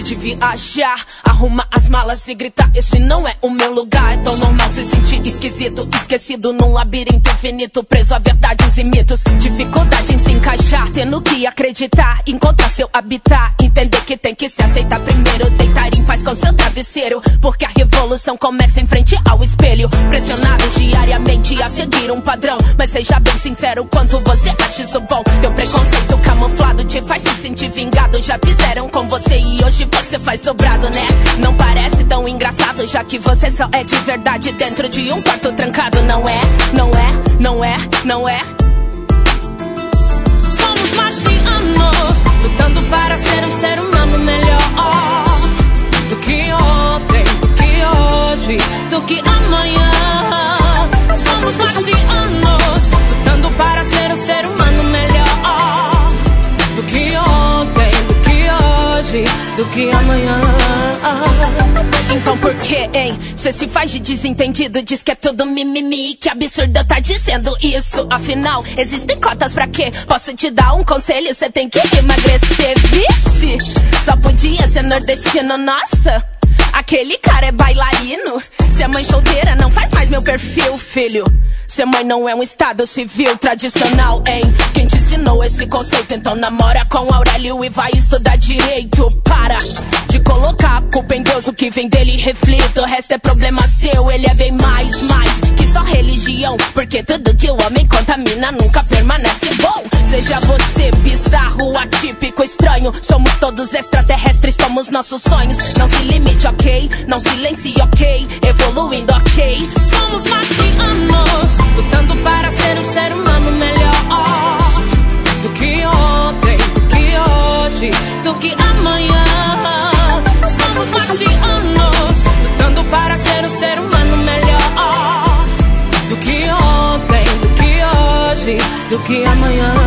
de viajar. Arruma as malas e grita, esse não é o meu lugar. É tão normal se sentir esquisito, esquecido num labirinto infinito, preso a verdades e mitos. Dificuldade em se encaixar, tendo que acreditar, encontrar seu habitat. Entender que tem que se aceitar primeiro, deitar em paz com seu travesseiro, porque a revolução começa em frente ao espelho. Pressionados diariamente a seguir um padrão, mas seja bem sincero quanto você acha isso bom. Teu preconceito camuflado te faz se sentir vingado. Já fizeram com você e hoje você faz dobrado, né? Não parece tão engraçado, já que você só é de verdade dentro de um quarto trancado. Não é, não é, não é, não é. Somos marcianos, lutando para ser um ser humano melhor do que ontem, do que hoje, do que amanhã. Somos marcianos, lutando para ser um ser humano melhor do que ontem, do que hoje, do que amanhã. Então por que, hein? Cê se faz de desentendido, diz que é tudo mimimi. Que absurdo tá dizendo isso. Afinal, existem cotas pra quê? Posso te dar um conselho, cê tem que emagrecer. Vixe, só podia ser nordestino, nossa. Aquele cara é bailarino. Ser mãe solteira não faz mais meu perfil, filho. Ser mãe não é um estado civil tradicional, hein? Quem te ensinou esse conceito? Então namora com Aurélio e vai estudar direito. Para de colocar a culpa em Deus, o que vem dele reflita. O resto é problema seu, ele é bem mais que só religião. Porque tudo que o homem contamina nunca permanece bom. Seja você bizarro, atípico, estranho, somos todos extraterrestres como os nossos sonhos. Não se limite, ok? Não silencie, ok? Evoluindo, ok? Somos marcianos, lutando para ser um ser humano melhor do que ontem, do que hoje, do que amanhã. Somos marcianos, lutando para ser um ser humano melhor do que ontem, do que hoje, do que amanhã.